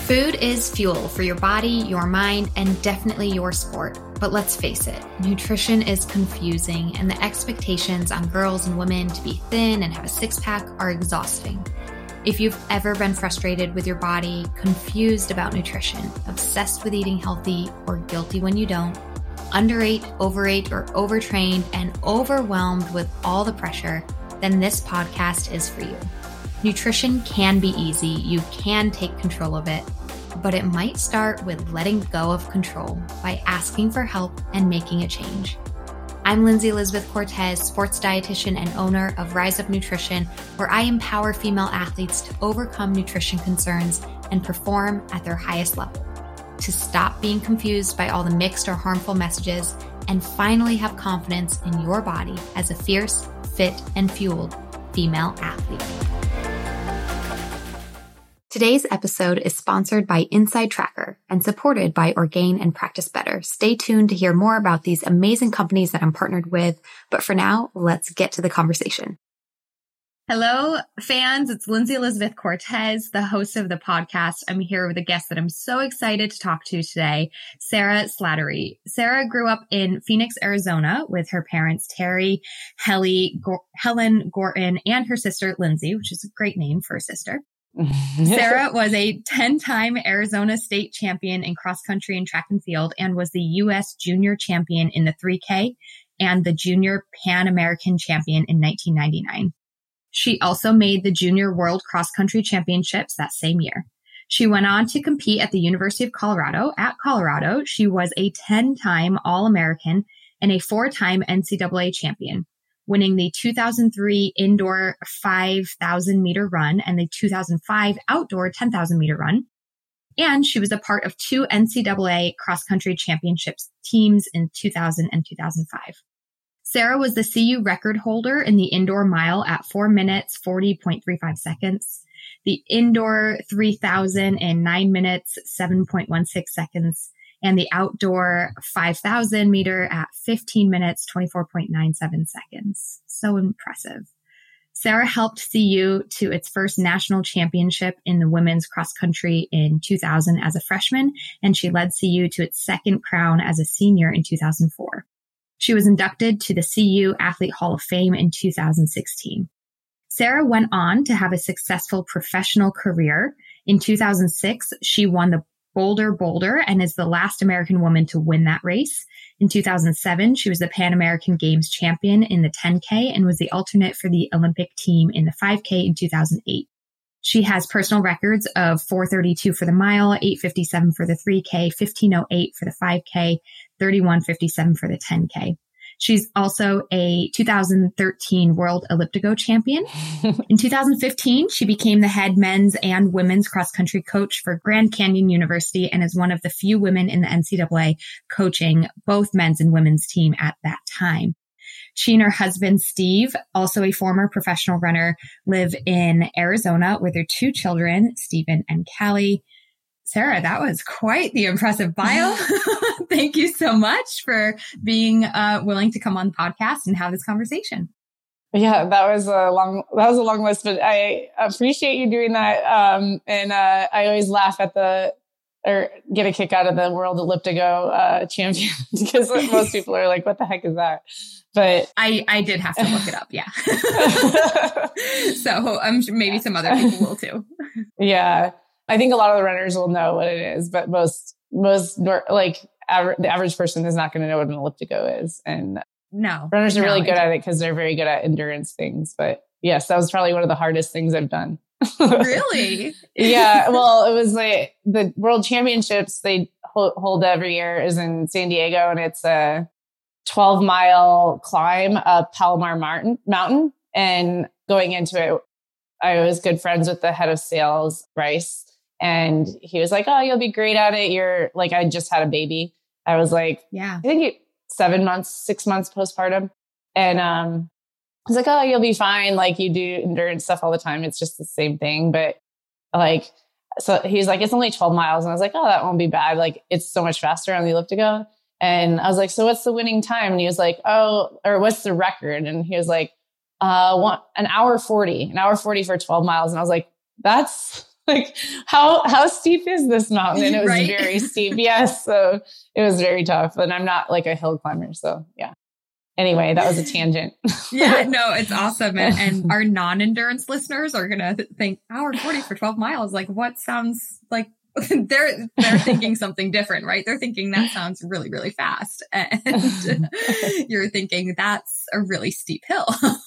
Food is fuel for your body, your mind, and definitely your sport. But let's face it, nutrition is confusing, and the expectations on girls and women to be thin and have a six-pack are exhausting. If you've ever been frustrated with your body, confused about nutrition, obsessed with eating healthy, or guilty when you don't, underate, overate, or overtrained, and overwhelmed with all the pressure, then this podcast is for you. Nutrition can be easy. You can take control of it, but it might start with letting go of control by asking for help and making a change. I'm Lindsay Elizabeth Cortez, sports dietitian and owner of Rise Up Nutrition, where I empower female athletes to overcome nutrition concerns and perform at their highest level, to stop being confused by all the mixed or harmful messages, and finally have confidence in your body as a fierce, fit, and fueled female athlete. Today's episode is sponsored by Inside Tracker and supported by Orgain and Practice Better. Stay tuned to hear more about these amazing companies that I'm partnered with. But for now, let's get to the conversation. Hello, fans. It's Lindsay Elizabeth Cortez, the host of the podcast. I'm here with a guest that I'm so excited to talk to today, Sarah Slattery. Sarah grew up in Phoenix, Arizona with her parents, Terry, Helen Gorton, and her sister, Lindsay, which is a great name for a sister. Sarah was a 10-time Arizona state champion in cross country and track and field and was the U.S. junior champion in the 3K and the junior Pan American champion in 1999. She also made the junior world cross country championships that same year. She went on to compete at the University of Colorado. At Colorado, she was a 10-time All-American and a 4-time NCAA champion, winning the 2003 indoor 5,000 meter run and the 2005 outdoor 10,000 meter run. And she was a part of 2 NCAA cross-country championships teams in 2000 and 2005. Sarah was the CU record holder in the indoor mile at 4 minutes, 40.35 seconds, the indoor 3,000 in 9 minutes, 7.16 seconds, and the outdoor 5,000 meter at 15 minutes, 24.97 seconds. So impressive. Sarah helped CU to its first national championship in the women's cross country in 2000 as a freshman, and she led CU to its second crown as a senior in 2004. She was inducted to the CU Athlete Hall of Fame in 2016. Sarah went on to have a successful professional career. In 2006, she won the Boulder and is the last American woman to win that race. In 2007, she was the Pan American Games champion in the 10K and was the alternate for the Olympic team in the 5K in 2008. She has personal records of 4:32 for the mile, 8:57 for the 3K, 15:08 for the 5K, 31:57 for the 10K. She's also a 2013 World Elliptigo champion. In 2015, she became the head men's and women's cross-country coach for Grand Canyon University and is one of the few women in the NCAA coaching both men's and women's team at that time. She and her husband, Steve, also a former professional runner, live in Arizona with their 2 children, Stephen and Callie. Sarah, that was quite the impressive bio. Thank you so much for being willing to come on the podcast and have this conversation. Yeah, that was a long list, but I appreciate you doing that. And I always laugh at or get a kick out of the World Elliptigo champion because most people are like, what the heck is that? But I did have to look it up. Yeah. So I'm sure maybe some other people will too. Yeah. I think a lot of the runners will know what it is, but most like the average person is not going to know what an elliptigo is. And runners are really good at it because they're very good at endurance things. But yes, that was probably one of the hardest things I've done. Really? Yeah. Well, it was like the World Championships they hold every year is in San Diego, and it's a 12-mile climb up Palomar Mountain. And going into it, I was good friends with the head of sales, Bryce. And he was like, oh, you'll be great at it. You're like, I just had a baby. I was like, yeah, I think 6 months postpartum. And I was like, oh, you'll be fine. Like you do endurance stuff all the time. It's just the same thing. But like, so he's like, it's only 12 miles. And I was like, oh, that won't be bad. Like it's so much faster on the elliptigo. And I was like, so what's the winning time? And he was like, oh, or what's the record? And he was like, an hour 40 for 12 miles. And I was like, that's like, how steep is this mountain? And it was Right? very steep. Yes. So it was very tough. And I'm not like a hill climber. So yeah. Anyway, that was a tangent. Yeah, no, it's awesome. And our non-endurance listeners are going to think hour 40 for 12 miles. Like, what sounds like they're thinking something different, right? They're thinking that sounds really, really fast. And you're thinking that's a really steep hill.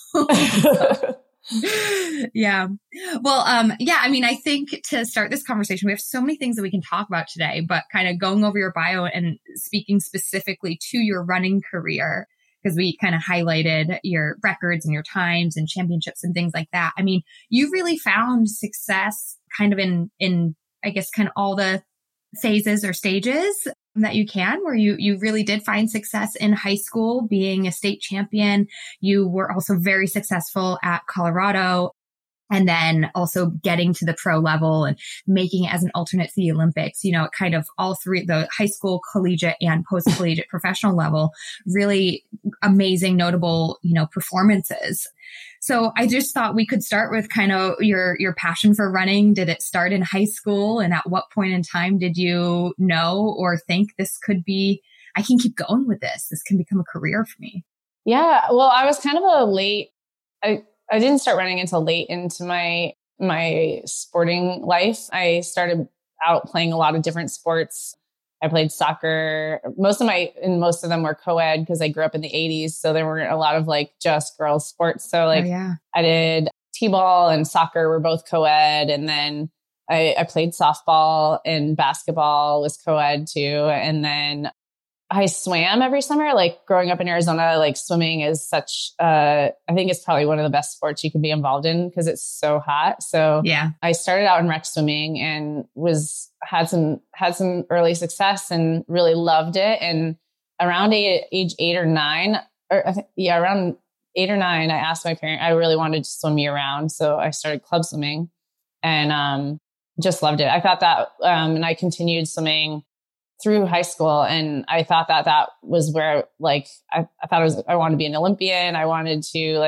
So, yeah. Well, yeah, I mean, I think to start this conversation, we have so many things that we can talk about today, but kind of going over your bio and speaking specifically to your running career, because we kind of highlighted your records and your times and championships and things like that. I mean, you really found success kind of in, I guess, kind of all the phases or stages that you can, where you really did find success in high school, being a state champion. You were also very successful at Colorado, and then also getting to the pro level and making it as an alternate to the Olympics, you know, kind of all three, the high school, collegiate, and post-collegiate professional level, really amazing, notable, you know, performances. So I just thought we could start with kind of your passion for running. Did it start in high school? And at what point in time did you know or think this could be, I can keep going with this. This can become a career for me? Yeah. Well, I was kind of a late, I didn't start running until late into my sporting life. I started out playing a lot of different sports. I played soccer. Most of them were co-ed because I grew up in the 80s. So there weren't a lot of like just girls sports. So like I did t-ball and soccer were both co-ed. And then I played softball, and basketball was co-ed too. And then I swam every summer. Like growing up in Arizona, like swimming is such, I think it's probably one of the best sports you can be involved in because it's so hot. So yeah, I started out in rec swimming and had some early success and really loved it. And around age 8 or 9, around 8 or 9, I asked my parent, I really wanted to swim year round. So I started club swimming and, just loved it. I thought that, and I continued swimming through high school. And I thought that was where, like, I thought I wanted to be an Olympian. My big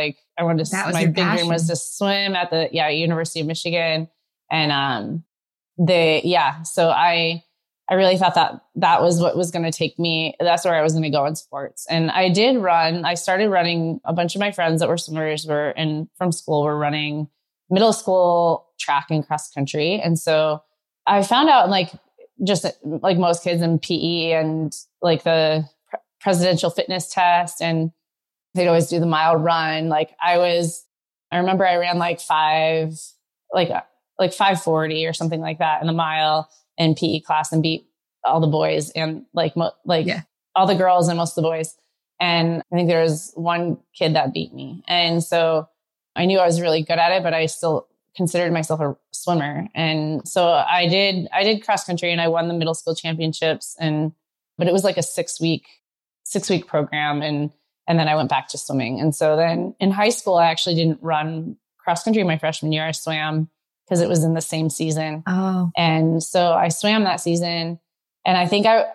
dream was to swim at the University of Michigan. And, so I really thought that was what was going to take me. That's where I was going to go in sports. And I did run. I started running. A bunch of my friends that were swimmers from school were running middle school track and cross country. And so I found out, like, just like most kids in PE and like the presidential fitness test, and they'd always do the mile run. Like I remember I ran like 5:40 or something like that in the mile in PE class and beat all the boys and all the girls and most of the boys. And I think there was one kid that beat me. And so I knew I was really good at it, but I still considered myself a swimmer. And so I did cross country and I won the middle school championships, but it was like a 6-week program. And then I went back to swimming. And so then in high school, I actually didn't run cross country my freshman year. I swam because it was in the same season. Oh. And so I swam that season. And I think I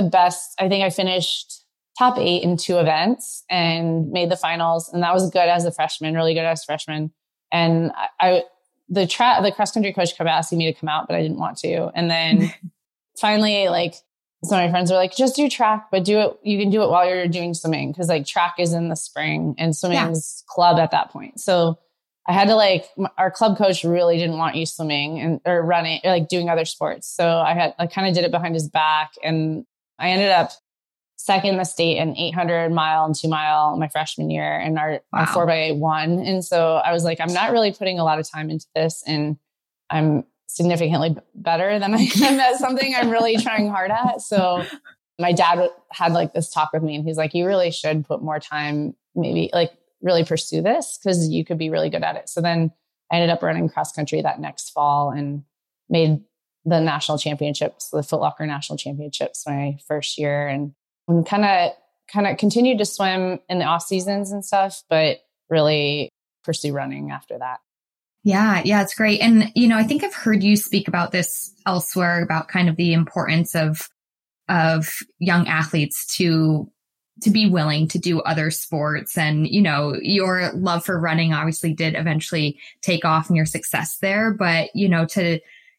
finished top 8 in 2 events and made the finals. And that was good as a freshman, really good as a freshman. And the cross country coach kept asking me to come out, but I didn't want to. And then finally, like, some of my friends were like, just do track, but you can do it while you're doing swimming. Cause like track is in the spring and swimming is club at that point. So I had to our club coach really didn't want you swimming or running or like doing other sports. So I kind of did it behind his back, and I ended up second in the state in 800 mile and 2 mile my freshman year, and our 4x8 won. And so I was like, I'm not really putting a lot of time into this, and I'm significantly better than I am at something I'm really trying hard at. So my dad had like this talk with me, and he's like, you really should put more time, maybe like really pursue this because you could be really good at it. So then I ended up running cross country that next fall and made the national championships, the Foot Locker national championships my first year, and kind of continued to swim in the off seasons and stuff, but really pursue running after that. Yeah, it's great. And, you know, I think I've heard you speak about this elsewhere about kind of the importance of young athletes to be willing to do other sports. And, you know, your love for running obviously did eventually take off and your success there. But, you know, to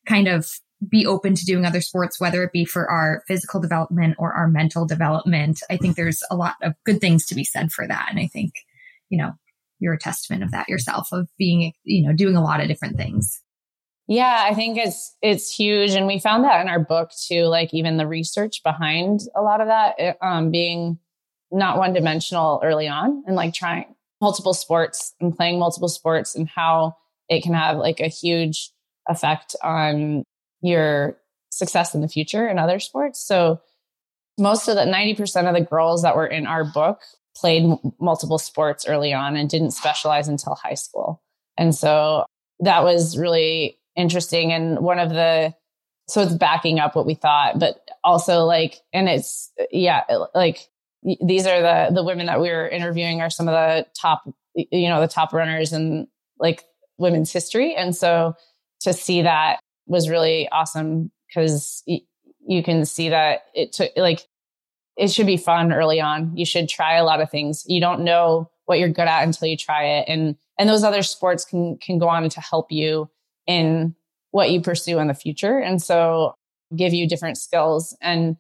kind of be open to doing other sports, whether it be for our physical development or our mental development. I think there's a lot of good things to be said for that. And I think, you're a testament of that yourself, of being, doing a lot of different things. Yeah, I think it's huge. And we found that in our book too, like even the research behind a lot of that, being not one dimensional early on and like trying multiple sports and playing multiple sports, and how it can have like a huge effect on your success in the future in other sports. So most of the 90% of the girls that were in our book played multiple sports early on and didn't specialize until high school. And so that was really interesting. And so it's backing up what we thought, but also like, and it's, like these are the women that we were interviewing are some of the top, the top runners in like women's history. And so to see that was really awesome, because you can see that it should be fun early on. You should try a lot of things. You don't know what you're good at until you try it. And those other sports can go on to help you in what you pursue in the future. And so give you different skills. And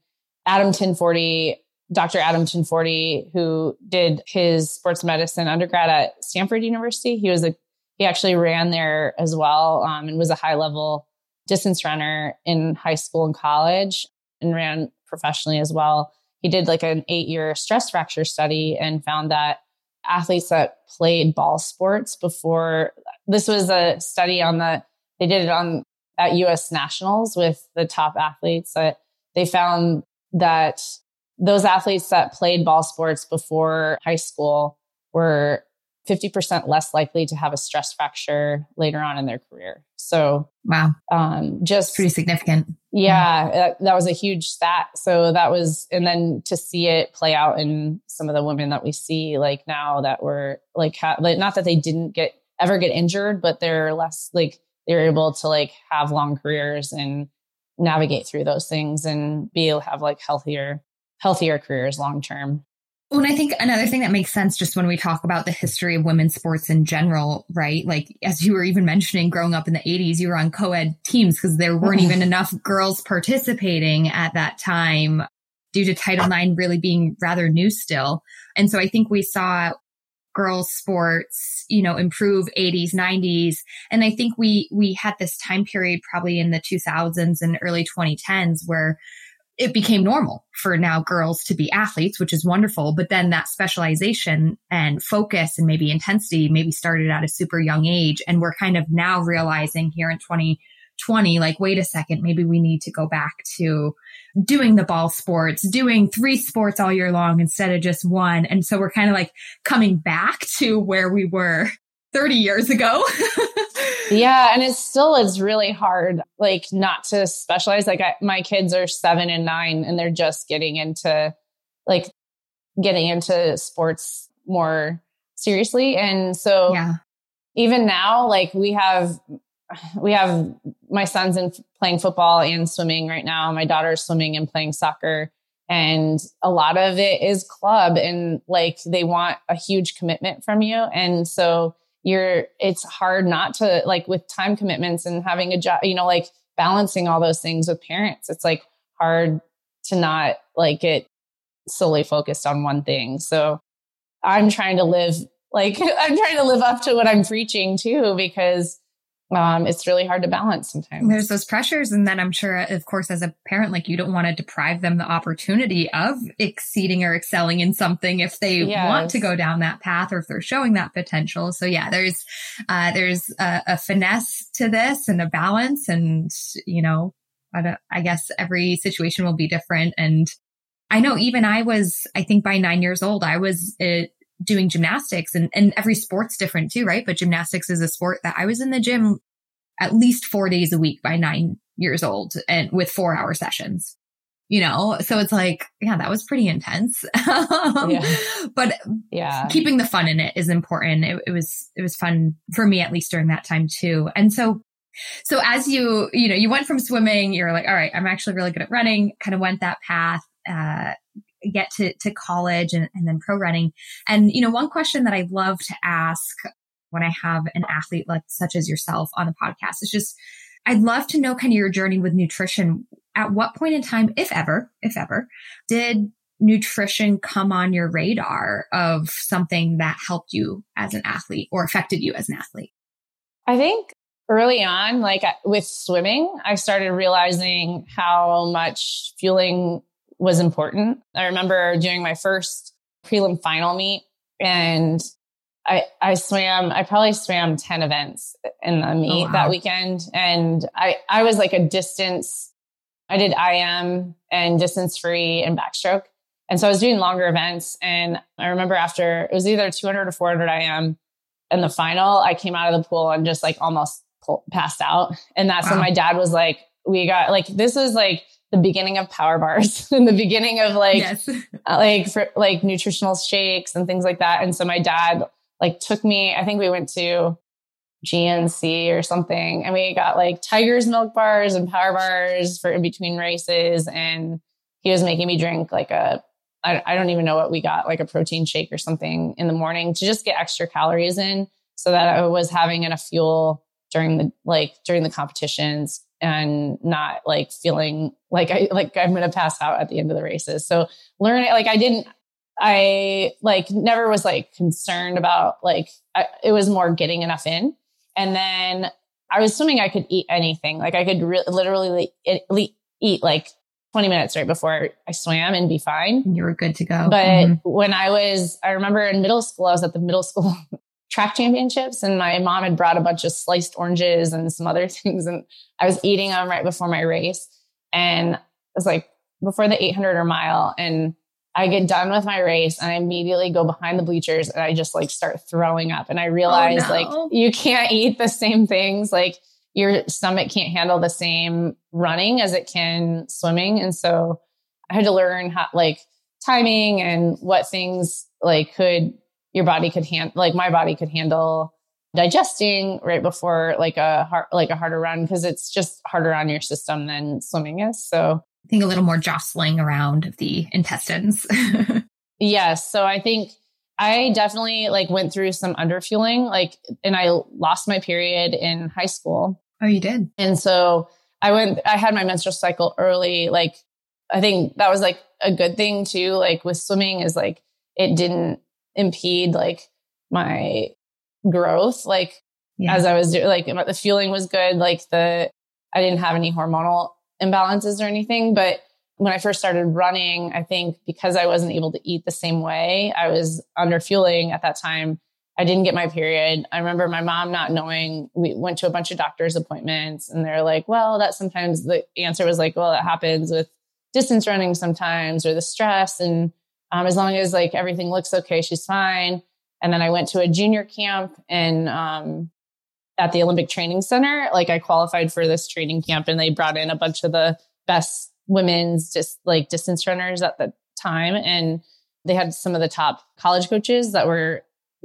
Dr. Adam Tinfordi, who did his sports medicine undergrad at Stanford University, he actually ran there as well, and was a high level distance runner in high school and college, and ran professionally as well. He did like an 8-year stress fracture study and found that athletes that played ball sports before, this was a study they did it at US Nationals with the top athletes, that they found that those athletes that played ball sports before high school were 50% less likely to have a stress fracture later on in their career. So, wow. Just pretty significant. Yeah, that was a huge stat. So and then to see it play out in some of the women that we see like now that were like, not that they didn't ever get injured, but they're less like, they're able to like have long careers and navigate through those things and be able to have like healthier careers long term. Well, and I think another thing that makes sense just when we talk about the history of women's sports in general, right? Like, as you were even mentioning, growing up in the 80s, you were on co-ed teams because there weren't even enough girls participating at that time due to Title IX really being rather new still. And so I think we saw girls sports, improve 80s, 90s. And I think we had this time period probably in the 2000s and early 2010s where it became normal for now girls to be athletes, which is wonderful. But then that specialization and focus and maybe intensity maybe started at a super young age. And we're kind of now realizing here in 2020, like, wait a second, maybe we need to go back to doing the ball sports, doing 3 sports all year long instead of just 1. And so we're kind of like coming back to where we were 30 years ago. Yeah. And it's really hard, like, not to specialize. Like my kids are 7 and 9 and they're just getting into sports more seriously. And so even now, like we have my son's playing football and swimming right now. My daughter's swimming and playing soccer. And a lot of it is club, and like they want a huge commitment from you. And so it's hard not to, like, with time commitments and having a job, like balancing all those things with parents. It's like hard to not like get solely focused on one thing. So I'm trying to live up to what I'm preaching too, because it's really hard to balance sometimes. There's those pressures. And then I'm sure, of course, as a parent, like, you don't want to deprive them the opportunity of exceeding or excelling in something if they want to go down that path, or if they're showing that potential. So yeah, there's a finesse to this and a balance, and, I guess every situation will be different. And I know even I think by 9 years old, I was doing gymnastics, and every sport's different too, right? But gymnastics is a sport that I was in the gym at least 4 days a week by 9 years old, and with 4-hour sessions, so it's like, yeah, that was pretty intense. But keeping the fun in it is important. It was fun for me, at least during that time too. And so as you went from swimming, you're like, all right, I'm actually really good at running, kind of went that path, get to college and then pro running. And, one question that I love to ask when I have an athlete like such as yourself on the podcast is just, I'd love to know kind of your journey with nutrition. At what point in time, if ever, did nutrition come on your radar of something that helped you as an athlete or affected you as an athlete? I think early on, like with swimming, I started realizing how much fueling was important. I remember doing my first prelim final meet, and I probably swam 10 events in the meet that weekend. And I was like I did IM and distance free and backstroke. And so I was doing longer events. And I remember after it was either 200 or 400 IM in the final, I came out of the pool and just like almost passed out. And that's when my dad was like, this was like the beginning of power bars and the beginning of like nutritional shakes and things like that. And so my dad like took me, I think we went to GNC or something, and we got like Tiger's milk bars and power bars for in between races. And he was making me drink like I don't even know what we got, like a protein shake or something in the morning to just get extra calories in so that I was having enough fuel during the competitions and not like feeling like I'm going to pass out at the end of the races. So learning, like I never was like concerned about it was more getting enough in. And then I was swimming, I could eat anything. Like I could literally eat like 20 minutes right before I swam and be fine. And you were good to go. But when I remember in middle school, I was at the middle school track championships, and my mom had brought a bunch of sliced oranges and some other things. And I was eating them right before my race. And it was like before the 800 mile, and I get done with my race and I immediately go behind the bleachers and I just like start throwing up. And I realized like you can't eat the same things. Like your stomach can't handle the same running as it can swimming. And so I had to learn how like timing and what things like your body could handle, like my body could handle digesting right before like a harder run, because it's just harder on your system than swimming is. So I think a little more jostling around of the intestines. Yes. So I think I definitely like went through some underfueling, and I lost my period in high school. Oh, you did? And so I had my menstrual cycle early. Like, I think that was like a good thing too. Like with swimming is like, it didn't impede like my growth. Like as I was doing, like the fueling was good. Like I didn't have any hormonal imbalances or anything. But when I first started running, I think because I wasn't able to eat the same way, I was under fueling at that time. I didn't get my period. I remember my mom not knowing. We went to a bunch of doctor's appointments, and they're like, well, that sometimes the answer was like, well, that happens with distance running sometimes, or the stress. And as long as like everything looks okay, she's fine. And then I went to a junior camp and at the Olympic Training Center. Like I qualified for this training camp, and they brought in a bunch of the best women's distance runners at the time. And they had some of the top college coaches that were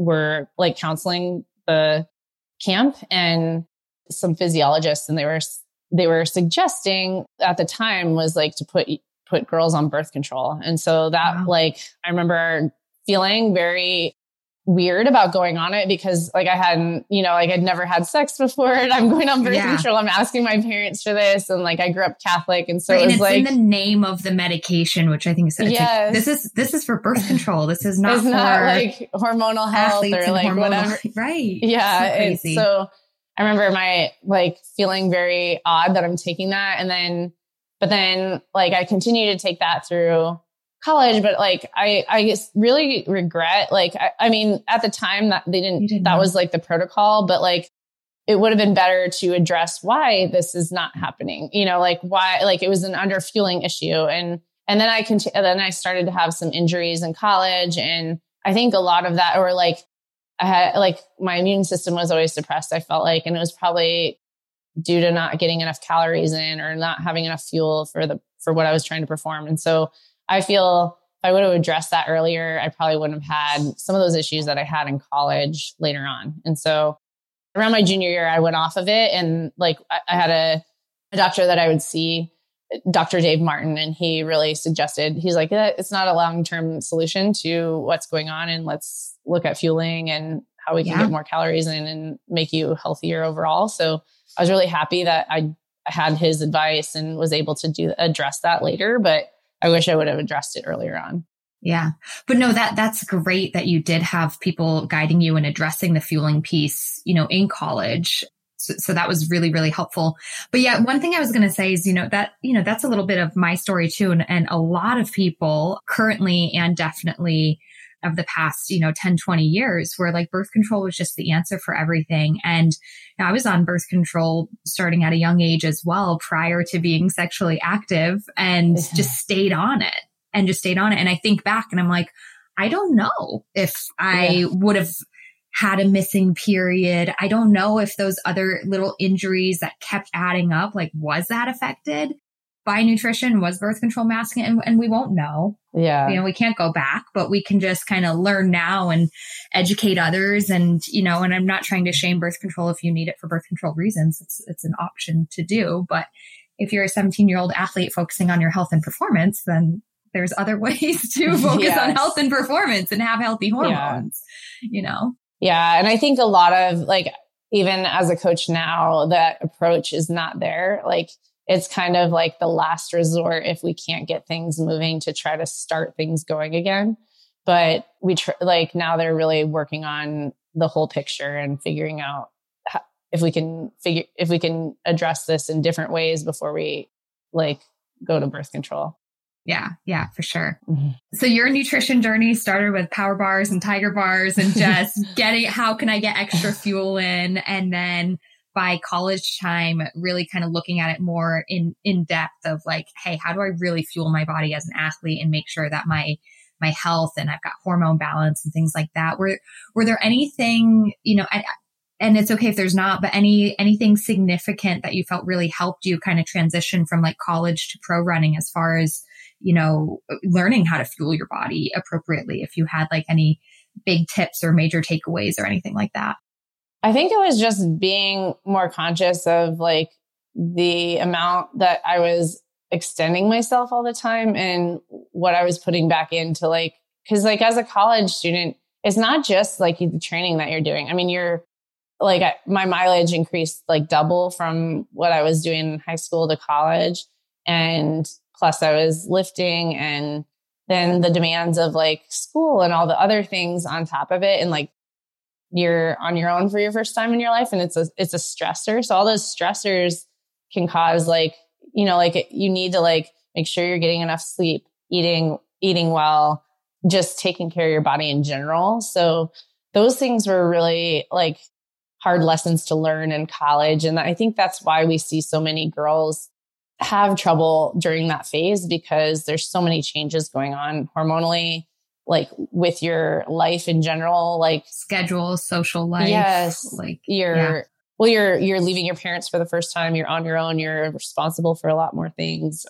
like counseling the camp, and some physiologists. And they were suggesting at the time was like to put girls on birth control. And so that I remember feeling very weird about going on it, because like I hadn't, I'd never had sex before, and I'm going on birth control. I'm asking my parents for this. And like, I grew up Catholic. And so it was like, in the name of the medication, which I think is, like, this is for birth control. This is not for like hormonal health or like whatever. Right. Yeah. So I remember my like feeling very odd that I'm taking that. But then like I continued to take that through college, but like I just really regret, like I mean at the time that that was like the protocol, but like it would have been better to address why this is not happening, like why, like it was an underfueling issue. And then I started to have some injuries in college, and I think a lot of that, or like I had like my immune system was always suppressed, I felt like, and it was probably due to not getting enough calories in or not having enough fuel for what I was trying to perform. And so I feel if I would have addressed that earlier, I probably wouldn't have had some of those issues that I had in college later on. And so around my junior year, I went off of it. And like I had a doctor that I would see, Dr. Dave Martin, and he really suggested, he's like, it's not a long-term solution to what's going on. And let's look at fueling and how we can get more calories in and make you healthier overall. So I was really happy that I had his advice and was able to address that later, but I wish I would have addressed it earlier on. Yeah. But no, that's great that you did have people guiding you and addressing the fueling piece, in college. So that was really, really helpful. But yeah, one thing I was going to say is, that's a little bit of my story too. And a lot of people currently and definitely of the past, 10, 20 years where like birth control was just the answer for everything. And I was on birth control starting at a young age as well, prior to being sexually active, and just stayed on it. And I think back and I'm like, I don't know if I would have had a missing period. I don't know if those other little injuries that kept adding up, like, was that affected by nutrition? Was birth control masking it? And we won't know. Yeah. We can't go back, but we can just kind of learn now and educate others. And, and I'm not trying to shame birth control if you need it for birth control reasons. It's an option to do. But if you're a 17-year-old athlete focusing on your health and performance, then there's other ways to focus on health and performance and have healthy hormones, Yeah. And I think a lot of even as a coach now, that approach is not there. Like, it's kind of like the last resort if we can't get things moving to try to start things going again. But now they're really working on the whole picture and figuring out if we can address this in different ways before we go to birth control. Yeah, for sure. Mm-hmm. So your nutrition journey started with power bars and Tiger bars and just how can I get extra fuel in? And then by college time, really kind of looking at it more in depth of hey, how do I really fuel my body as an athlete and make sure that my health and I've got hormone balance and things like that. Were there anything, and it's okay if there's not, but anything significant that you felt really helped you kind of transition from college to pro running as far as, learning how to fuel your body appropriately, if you had any big tips or major takeaways or anything like that? I think it was just being more conscious of the amount that I was extending myself all the time and what I was putting back into because as a college student, it's not just the training that you're doing. I mean, you're my mileage increased double from what I was doing in high school to college. And plus I was lifting, and then the demands of school and all the other things on top of it. And you're on your own for your first time in your life, and it's a stressor. So all those stressors can cause you need to make sure you're getting enough sleep, eating well, just taking care of your body in general. So those things were really hard lessons to learn in college. And I think that's why we see so many girls have trouble during that phase, because there's so many changes going on hormonally, with your life in general, schedule, social life. Yes. You're leaving your parents for the first time. You're on your own. You're responsible for a lot more things.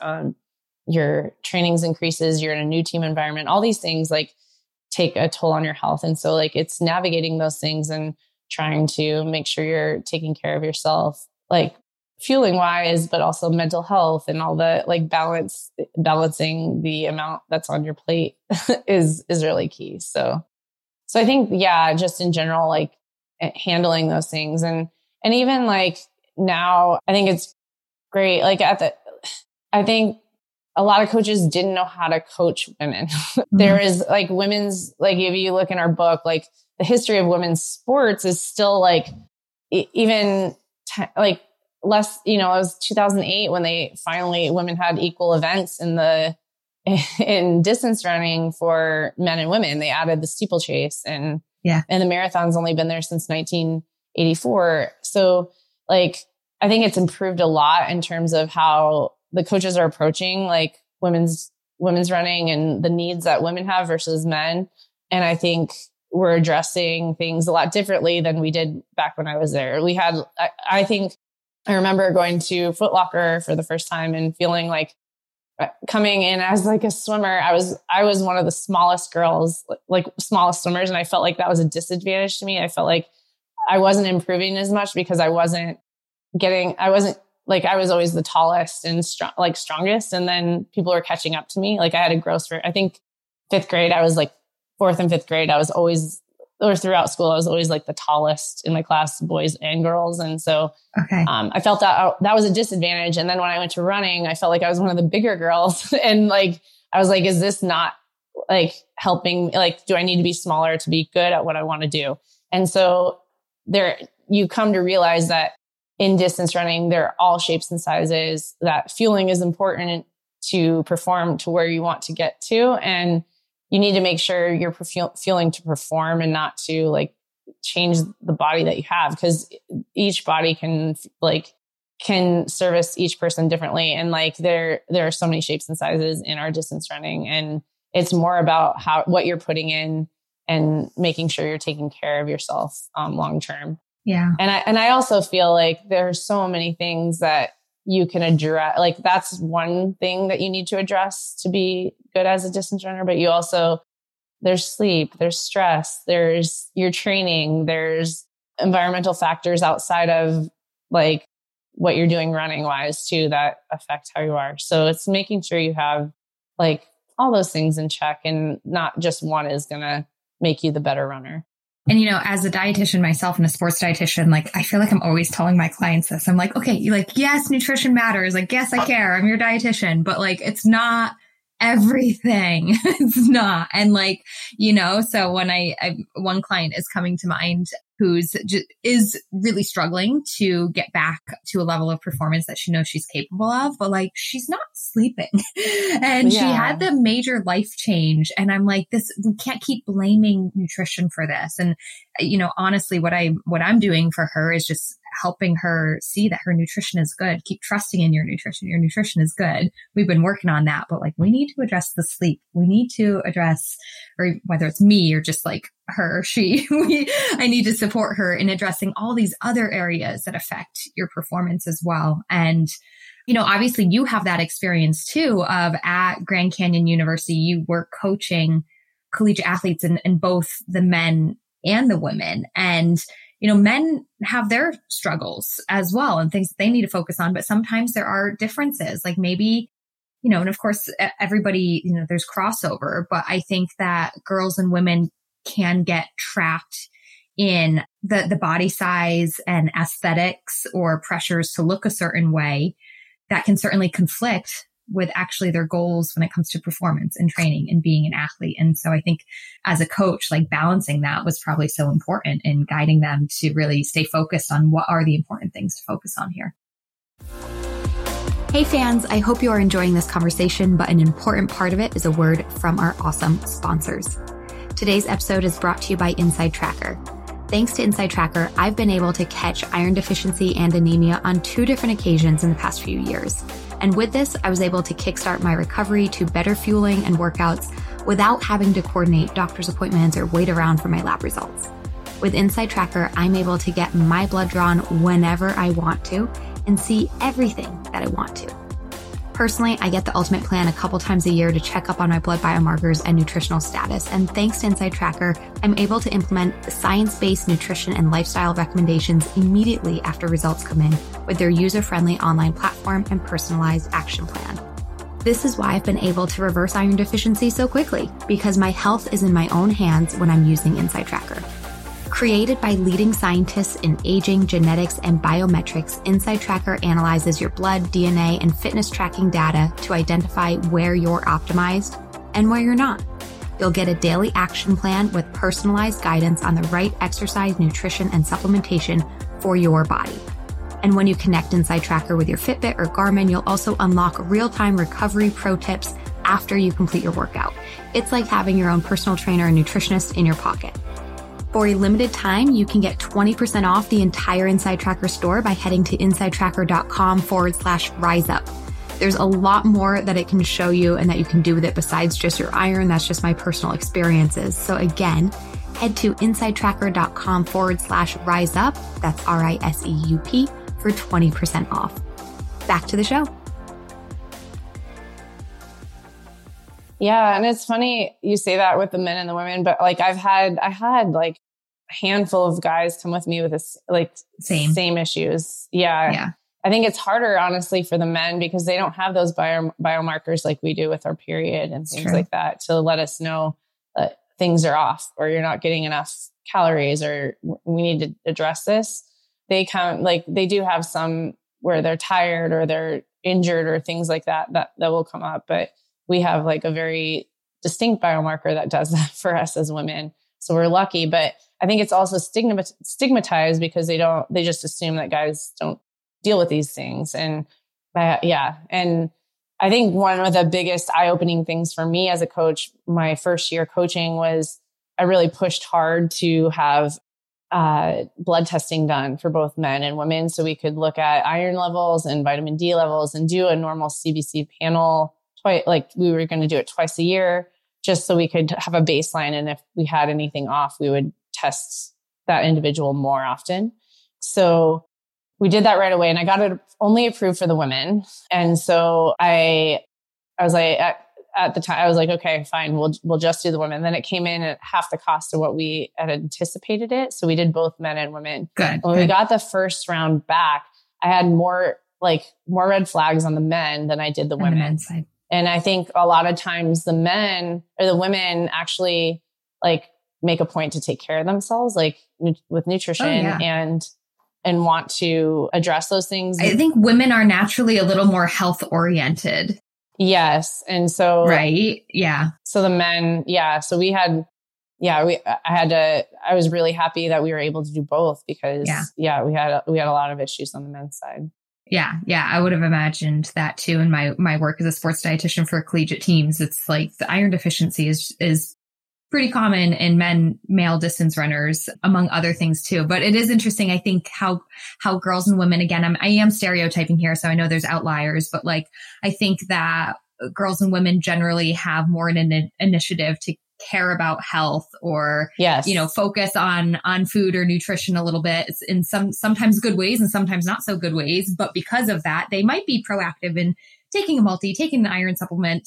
Your trainings increases. You're in a new team environment. All these things take a toll on your health. And so it's navigating those things and trying to make sure you're taking care of yourself, fueling wise, but also mental health and all the balancing the amount that's on your plate is really key. So I think, just in general, handling those things and even now, I think it's great. I think a lot of coaches didn't know how to coach women. There is women's, if you look in our book, the history of women's sports is still less, it was 2008 when women had equal events in distance running for men and women. They added the steeplechase and the marathon's only been there since 1984. So I think it's improved a lot in terms of how the coaches are approaching women's running and the needs that women have versus men. And I think we're addressing things a lot differently than we did back when I was there. We had, I remember going to Foot Locker for the first time and feeling coming in as a swimmer. I was one of the smallest girls, smallest swimmers. And I felt that was a disadvantage to me. I felt I wasn't improving as much because I was always the tallest and strongest. And then people were catching up to me. I had a growth spurt. I think fifth grade, I was fourth and fifth grade. I was always or throughout school, I was always like the tallest in my class, boys and girls. And so I felt that was a disadvantage. And then when I went to running, I felt like I was one of the bigger girls. And like, I was like, is this not like helping? Like, do I need to be smaller to be good at what I want to do? And so you come to realize that in distance running, there are all shapes and sizes, that fueling is important to perform to where you want to get to. And you need to make sure you're fueling to perform and not to like change the body that you have, because each body can service each person differently. And like there are so many shapes and sizes in our distance running, and it's more about what you're putting in and making sure you're taking care of yourself long term. Yeah. And I also feel like there are so many things that you can address. Like that's one thing that you need to address to be good as a distance runner. But you also, there's sleep, there's stress, there's your training, there's environmental factors outside of like what you're doing running wise too, that affect how you are. So it's making sure you have like all those things in check, and not just one is going to make you the better runner. And, you know, as a dietitian myself and a sports dietitian, like, I feel like I'm always telling my clients this. I'm like, okay, you like, yes, nutrition matters. Like, yes, I care. I'm your dietitian, but like, it's not everything. It's not. And like, you know, so when one client is coming to mind is really struggling to get back to a level of performance that she knows she's capable of, but like she's not sleeping and she had the major life change. And I'm like, we can't keep blaming nutrition for this. And, you know, honestly, what I'm doing for her is just helping her see that her nutrition is good. Keep trusting in your nutrition. Your nutrition is good. We've been working on that, but like, we need to address the sleep. We need to address, or whether it's me or just like her, I need to support her in addressing all these other areas that affect your performance as well. And, you know, obviously you have that experience too of at Grand Canyon University, you were coaching collegiate athletes and both the men and the women. And, you know, men have their struggles as well and things that they need to focus on, but sometimes there are differences, like maybe, you know, and of course everybody, you know, there's crossover, but I think that girls and women can get trapped in the body size and aesthetics or pressures to look a certain way that can certainly conflict with actually their goals when it comes to performance and training and being an athlete. And so I think as a coach, like balancing that was probably so important in guiding them to really stay focused on what are the important things to focus on here. Hey fans, I hope you are enjoying this conversation, but an important part of it is a word from our awesome sponsors. Today's episode is brought to you by Inside Tracker. Thanks to Inside Tracker, I've been able to catch iron deficiency and anemia on 2 different occasions in the past few years. And with this, I was able to kickstart my recovery to better fueling and workouts without having to coordinate doctor's appointments or wait around for my lab results. With Inside Tracker, I'm able to get my blood drawn whenever I want to and see everything that I want to. Personally, I get the Ultimate Plan a couple times a year to check up on my blood biomarkers and nutritional status. And thanks to Inside Tracker, I'm able to implement science-based nutrition and lifestyle recommendations immediately after results come in with their user-friendly online platform and personalized action plan. This is why I've been able to reverse iron deficiency so quickly, because my health is in my own hands when I'm using Inside Tracker. Created by leading scientists in aging, genetics, and biometrics, Inside Tracker analyzes your blood, DNA, and fitness tracking data to identify where you're optimized and where you're not. You'll get a daily action plan with personalized guidance on the right exercise, nutrition, and supplementation for your body. And when you connect Inside Tracker with your Fitbit or Garmin, you'll also unlock real-time recovery pro tips after you complete your workout. It's like having your own personal trainer and nutritionist in your pocket. For a limited time, you can get 20% off the entire Inside Tracker store by heading to insidetracker.com/riseup. There's a lot more that it can show you and that you can do with it besides just your iron. That's just my personal experiences. So again, head to insidetracker.com/riseup. That's RISEUP for 20% off. Back to the show. Yeah. And it's funny you say that with the men and the women, but like I had like a handful of guys come with me with this, like same issues. Yeah. I think it's harder, honestly, for the men because they don't have those biomarkers like we do with our period and things like that to let us know things are off or you're not getting enough calories or we need to address this. They they do have some where they're tired or they're injured or things like that will come up. But we have like a very distinct biomarker that does that for us as women. So we're lucky, but I think it's also stigmatized because they just assume that guys don't deal with these things. And and I think one of the biggest eye-opening things for me as a coach, my first year coaching, was I really pushed hard to have blood testing done for both men and women. So we could look at iron levels and vitamin D levels and do a normal CBC panel like we were going to do it twice a year, just so we could have a baseline. And if we had anything off, we would test that individual more often. So we did that right away, and I got it only approved for the women. And so I was like, at the time, I was like, okay, fine, we'll just do the women. Then it came in at half the cost of what we had anticipated it. So we did both men and women. Good. When we got the first round back, I had more red flags on the men than I did the women. The men's side. And I think a lot of times the men or the women actually like make a point to take care of themselves, like with nutrition and want to address those things. I think women are naturally a little more health oriented. Yes. And so, right. Yeah. So the men, so we had, I was really happy that we were able to do both because we had a lot of issues on the men's side. Yeah. Yeah. I would have imagined that too. In my work as a sports dietitian for collegiate teams, it's like the iron deficiency is pretty common in male distance runners, among other things too. But it is interesting, I think, how girls and women, again, I am stereotyping here, so I know there's outliers, but like, I think that girls and women generally have more an initiative to care about health or, focus on food or nutrition a little bit. It's in sometimes good ways and sometimes not so good ways. But because of that, they might be proactive in taking a multi, taking an iron supplement,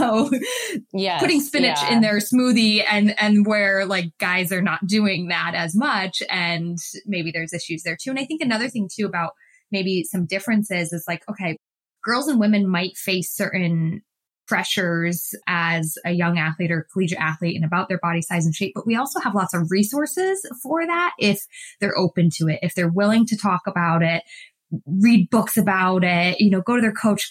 putting spinach in their smoothie and where like guys are not doing that as much. And maybe there's issues there too. And I think another thing too about maybe some differences is like, okay, girls and women might face certain pressures as a young athlete or collegiate athlete and about their body size and shape, but we also have lots of resources for that if they're open to it, if they're willing to talk about it, read books about it, go to their coach,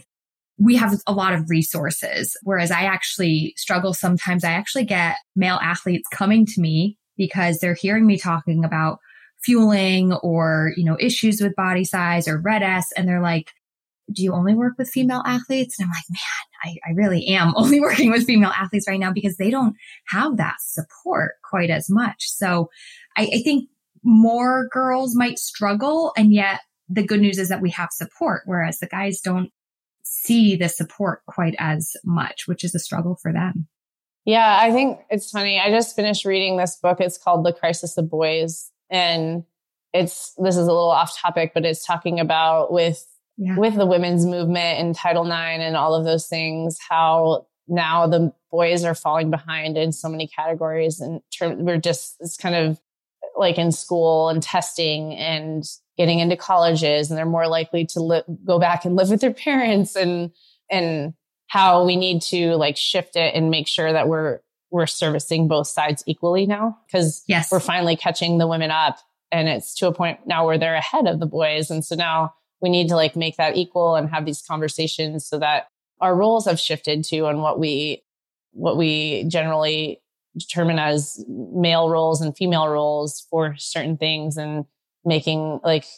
we have a lot of resources. Whereas I actually struggle sometimes. I actually get male athletes coming to me because they're hearing me talking about fueling or, issues with body size or red S. And they're like, do you only work with female athletes? And I'm like, man, I really am only working with female athletes right now because they don't have that support quite as much. So I think more girls might struggle. And yet the good news is that we have support, whereas the guys don't see the support quite as much, which is a struggle for them. Yeah, I think it's funny. I just finished reading this book. It's called The Crisis of Boys. And this is a little off topic, but it's talking about with the women's movement and Title IX and all of those things, how now the boys are falling behind in so many categories. And it's kind of like in school and testing and getting into colleges, and they're more likely to go back and live with their parents, and how we need to like shift it and make sure that we're servicing both sides equally now, because we're finally catching the women up, and it's to a point now where they're ahead of the boys. And so now we need to like make that equal and have these conversations so that our roles have shifted to on what we generally determine as male roles and female roles for certain things, and making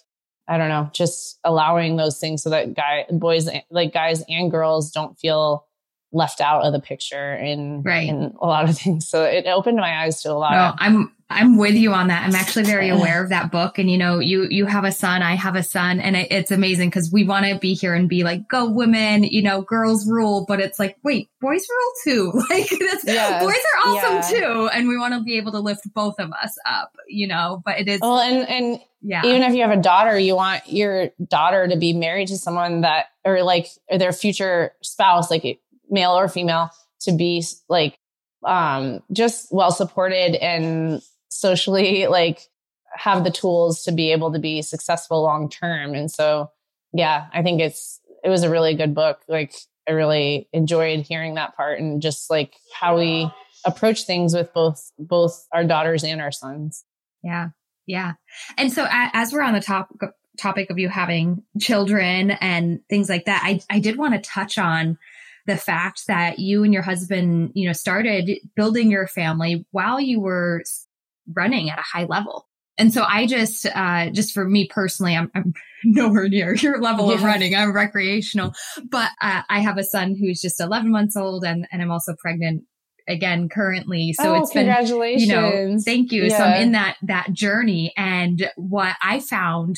just allowing those things so that guys and girls don't feel left out of the picture in a lot of things. So it opened my eyes to a lot. I'm with you on that. I'm actually very aware of that book. And, you have a son, I have a son, and it's amazing because we want to be here and be like, go women, girls rule. But it's like, wait, boys rule too. Like boys are awesome too. And we want to be able to lift both of us up, but it is. Well, and even if you have a daughter, you want your daughter to be married to someone or their future spouse, like male or female, to be like, just well supported and socially have the tools to be able to be successful long term. And so, I think it was a really good book. Like I really enjoyed hearing that part and just like how we approach things with both our daughters and our sons. Yeah. Yeah. And so as we're on the topic of you having children and things like that, I did want to touch on the fact that you and your husband, started building your family while you were running at a high level. And so I just for me personally, I'm nowhere near your level of running. I'm recreational, but I have a son who's just 11 months old and I'm also pregnant again currently. So it's been, congratulations. Thank you. Yeah. So I'm in that journey. And what I found,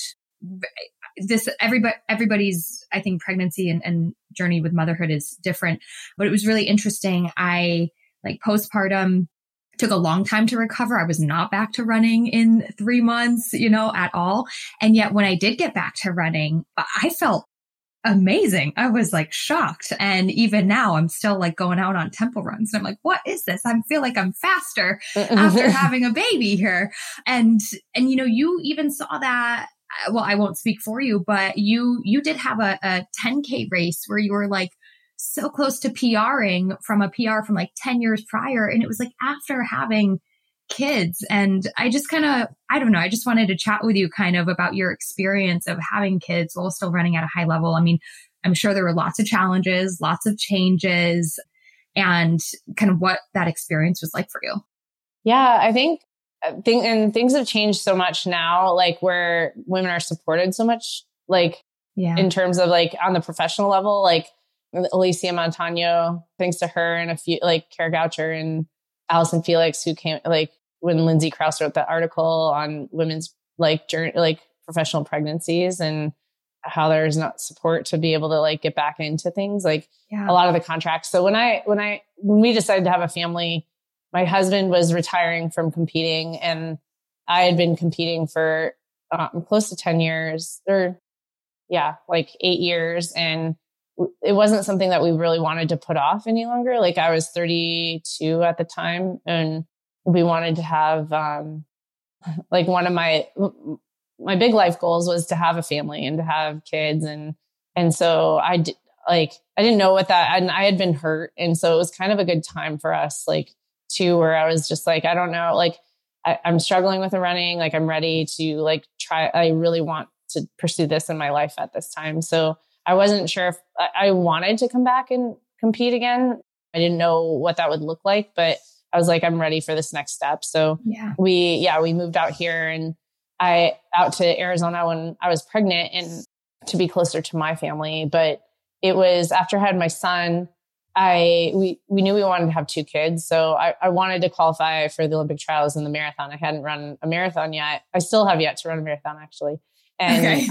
everybody's, I think, pregnancy and journey with motherhood is different, but it was really interesting. I postpartum took a long time to recover. I was not back to running in 3 months, at all. And yet when I did get back to running, I felt amazing. I was shocked. And even now I'm still going out on tempo runs. And I'm like, what is this? I feel like I'm faster after having a baby here. And you even saw that. Well, I won't speak for you, but you did have a 10K race where you were so close to PRing from a PR from 10 years prior. And it was after having kids. And I just I don't know, I just wanted to chat with you about your experience of having kids while still running at a high level. I mean, I'm sure there were lots of challenges, lots of changes, and what that experience was like for you. Yeah, I think things have changed so much now, where women are supported so much, in terms of on the professional level, Alicia Montano, thanks to her and a few Kara Goucher and Allison Felix, who came when Lindsay Krause wrote that article on women's journey, professional pregnancies and how there's not support to be able to get back into things a lot of the contracts. So when we decided to have a family, my husband was retiring from competing and I had been competing for close to 10 years 8 years. And it wasn't something that we really wanted to put off any longer. I was 32 at the time and we wanted to have, one of my big life goals was to have a family and to have kids. And so I didn't know what that, and I had been hurt. And so it was kind of a good time for us, too, where I was just I don't know, I'm struggling with the running. I'm ready to try, I really want to pursue this in my life at this time. So I wasn't sure if I wanted to come back and compete again. I didn't know what that would look like, but I was I'm ready for this next step. So we moved out here and out to Arizona when I was pregnant and to be closer to my family. But it was after I had my son, we knew we wanted to have 2 kids. So I wanted to qualify for the Olympic trials and the marathon. I hadn't run a marathon yet. I still have yet to run a marathon actually. And,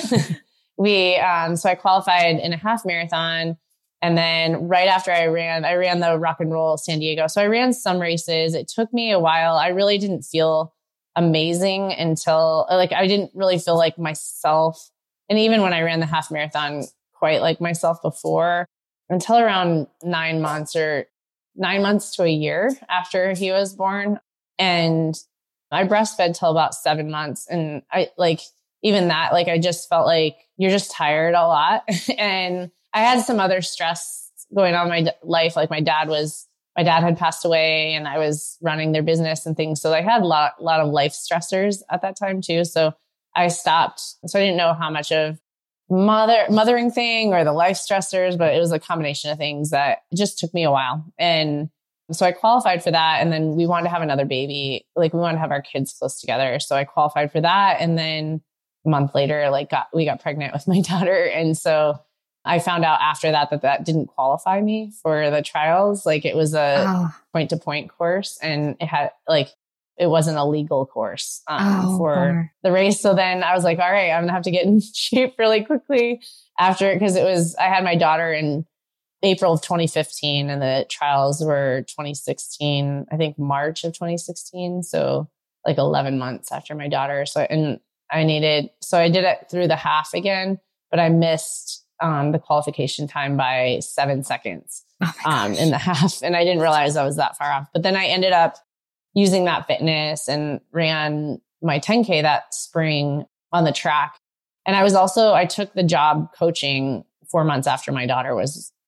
so I qualified in a half marathon. And then right after I ran the Rock and Roll San Diego. So I ran some races. It took me a while. I really didn't feel amazing until I didn't really feel like myself. And even when I ran the half marathon, quite like myself before, until around 9 months to a year after he was born. And I breastfed till about 7 months. And even that, I just felt you're just tired a lot. And I had some other stress going on in my life. My dad had passed away and I was running their business and things. So I had a lot of life stressors at that time too. So I stopped. So I didn't know how much of mothering thing or the life stressors, but it was a combination of things that just took me a while. And so I qualified for that. And then we wanted to have another baby. We wanted to have our kids close together. So I qualified for that. And then a month later, we got pregnant with my daughter. And so I found out after that didn't qualify me for the trials. It was a point to point course and it had it wasn't a legal course for the race. So then I was all right, I'm gonna have to get in shape really quickly after, because I had my daughter in April of 2015 and the trials were 2016, I think March of 2016. So 11 months after my daughter. So I did it through the half again, but I missed the qualification time by 7 seconds in the half. And I didn't realize I was that far off. But then I ended up using that fitness and ran my 10K that spring on the track. And I took the job coaching 4 months after my daughter was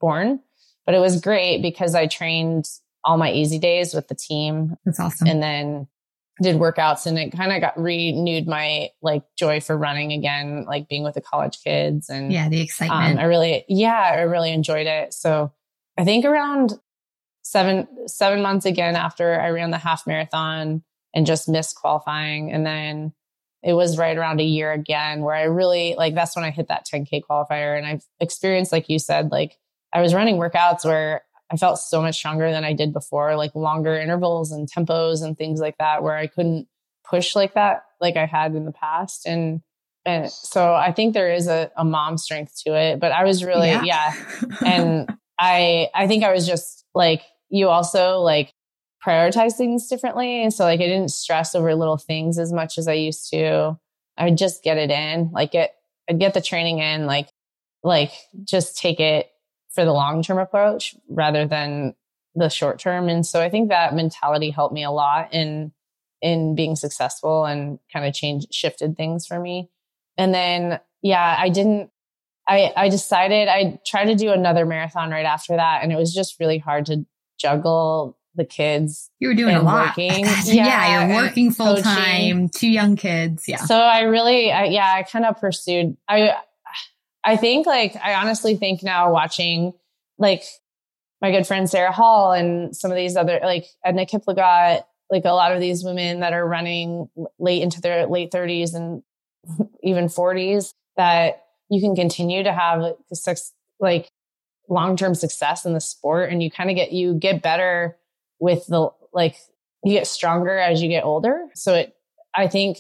born. But it was great because I trained all my easy days with the team. That's awesome. And then did workouts, and it kind of got renewed my like joy for running again, like being with the college kids. And the excitement. I really enjoyed it. So I think around 7 months again after I ran the half marathon and just missed qualifying. And then it was right around a year again where I really like, that's when I hit that 10K qualifier. And I've experienced, like you said, like I was running workouts where I felt so much stronger than I did before, like longer intervals and tempos and things like that, where I couldn't push like that, like I had in the past. And so I think there is a mom strength to it, but I was really, And I think I was just like, you also like prioritize things differently. And so like, I didn't stress over little things as much as I used to. I would just get it in, I'd get the training in, like just take it for the long-term approach rather than the short term. And so I think that mentality helped me a lot in being successful and kind of shifted things for me. And then, I decided I'd try to do another marathon right after that. And it was just really hard to juggle the kids. You were doing a lot. Working. You're working full time, 2 young kids. Yeah. So I kind of pursued, I think like, I honestly think now watching like my good friend Sarah Hall and some of these other, like Edna Kiplagat, like a lot of these women that are running late into their late 30s and even 40s, that you can continue to have like long-term success in the sport. And you kind of get better with you get stronger as you get older. So I think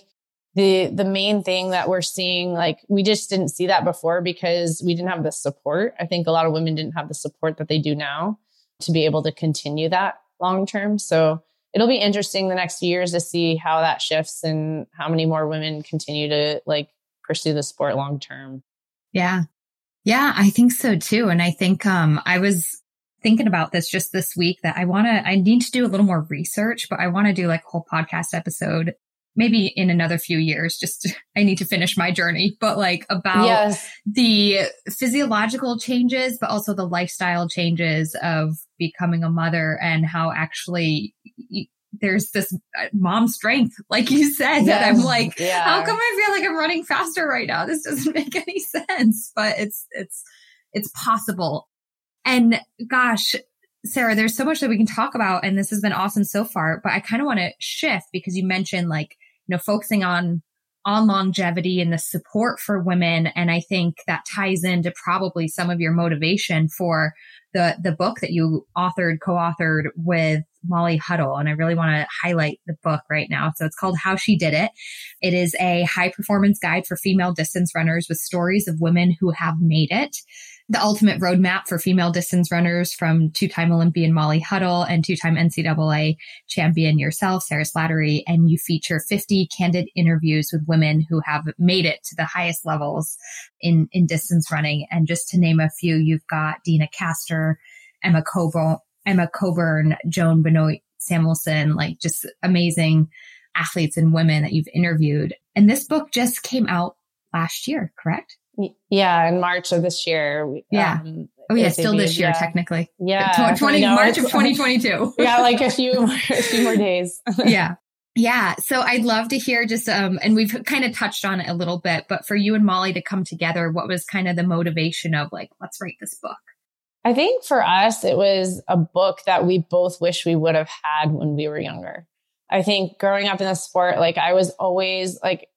the main thing that we're seeing, like we just didn't see that before because we didn't have the support. I think a lot of women didn't have the support that they do now to be able to continue that long term. So it'll be interesting the next few years to see how that shifts and how many more women continue to like pursue the sport long term. Yeah. Yeah, I think so too. And I think I was thinking about this just this week that I need to do a little more research, but I want to do like a whole podcast episode maybe in another few years. I need to finish my journey, but like about the physiological changes, but also the lifestyle changes of becoming a mother and how actually there's this mom strength, like you said, that I'm like, how come I feel like I'm running faster right now? This doesn't make any sense, but it's possible. And gosh, Sarah, there's so much that we can talk about, and this has been awesome so far, but I kind of want to shift because you mentioned like, focusing on longevity and the support for women. And I think that ties into probably some of your motivation for the book that you co-authored with Molly Huddle. And I really want to highlight the book right now. So it's called How She Did It. It is a high performance guide for female distance runners with stories of women who have made it. The ultimate roadmap for female distance runners from 2-time Olympian Molly Huddle and 2-time NCAA champion yourself, Sarah Slattery. And you feature 50 candid interviews with women who have made it to the highest levels in distance running. And just to name a few, you've got Dina Castor, Emma Coburn, Joan Benoit Samuelson, like just amazing athletes and women that you've interviewed. And this book just came out last year, correct? Yeah, in March of this year. Still this year, technically. Yeah. March of 2022. Yeah, like a few more days. Yeah. So I'd love to hear just, and we've kind of touched on it a little bit, but for you and Molly to come together, what was kind of the motivation of like, let's write this book? I think for us, it was a book that we both wish we would have had when we were younger. I think growing up in the sport, like I was always